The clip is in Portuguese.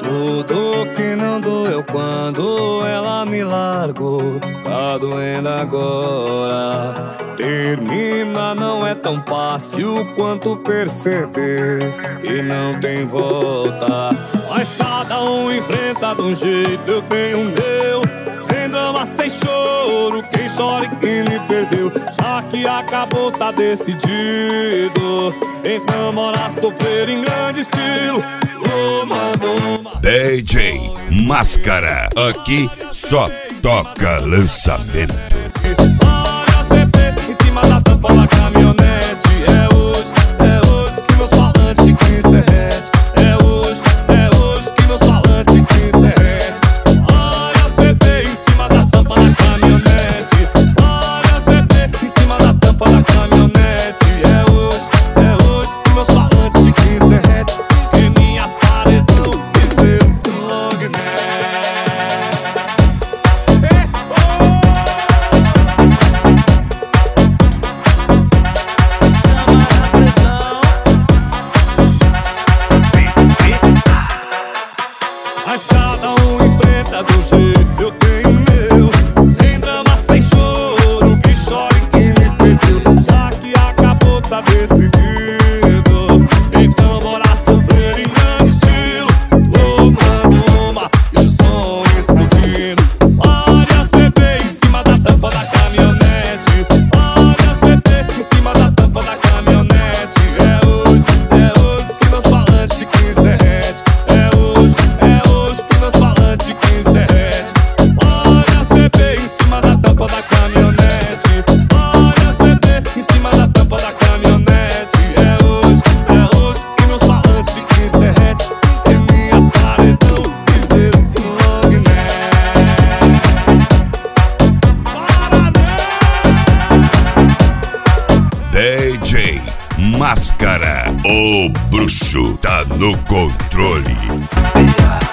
Tudo que não doeu quando ela me largou, tá doendo agora. Terminar não é tão fácil quanto perceber que não tem volta. Mas cada um enfrenta de um jeito, eu tenho o meu. Sem drama, sem choro, quem chora e quem me perdeu. Já que acabou, tá decidido. Então bora sofrer em grande estilo. DJ Máscara, aqui só toca lançamento. Várias bebê em cima da tampa da caminhonete. É hoje que meus falantes de 15 derrete. É hoje que meus falantes de 15 derrete. Várias bebê em cima da tampa da caminhonete. Várias bebê em cima da tampa da caminhonete. É hoje que meus falantes de 15 derrete. Esqueminha paredão e seu long neck. Mas cada um enfrenta do jeito, eu tenho o meu. Sem drama, sem choro, quem chora e quem me perdeu. Já que acabou, tá decidido. Então bora sofrer em grande estilo. Uma e o som explodindo. Várias bebê em cima da tampa da caminhonete. Várias bebê em cima da tampa da caminhonete. É hoje que meus falantes de 15 derrete. É hoje que meus falantes de 15 derrete. Várias bebê em cima da tampa da caminhonete. Várias bebê em cima da tampa da caminhonete. É hoje que meus falantes de 15 derrete. Esqueminha paredão e zero long neck. DJ Máscara, o bruxo tá no controle.